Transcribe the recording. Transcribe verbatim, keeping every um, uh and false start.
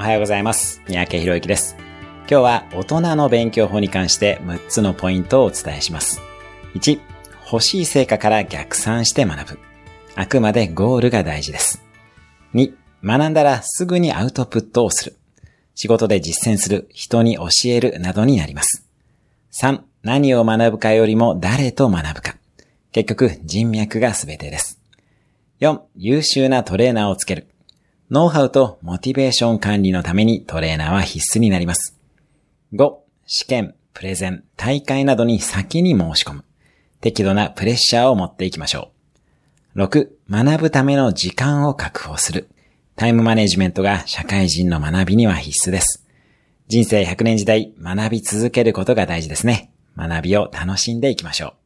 はようございます。三宅宏之です。今日は大人の勉強法に関してむっつのポイントをお伝えします。いち、欲しい成果から逆算して学ぶ。あくまでゴールが大事です。に、学んだらすぐにアウトプットをする。仕事で実践する、人に教えるなどになります。さん、何を学ぶかよりも誰と学ぶか。結局人脈が全てです。よん、優秀なトレーナーをつける。ノウハウとモチベーション管理のためにトレーナーは必須になります。ご、試験、プレゼン、大会などに先に申し込む。適度なプレッシャーを持っていきましょう。ろく、学ぶための時間を確保する。タイムマネジメントが社会人の学びには必須です。人生ひゃくねん時代、学び続けることが大事ですね。学びを楽しんでいきましょう。